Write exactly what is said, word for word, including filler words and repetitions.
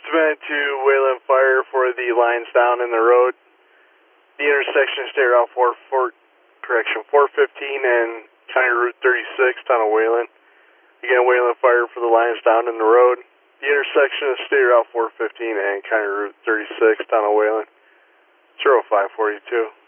Submitted to Wayland Fire for the lines down in the road. The intersection is State Route four, four, correction, four fifteen and County Route thirty-six down at Wayland. Again, Wayland Fire for the lines down in the road. The intersection is State Route four fifteen and County Route thirty-six down at Wayland. zero five four two.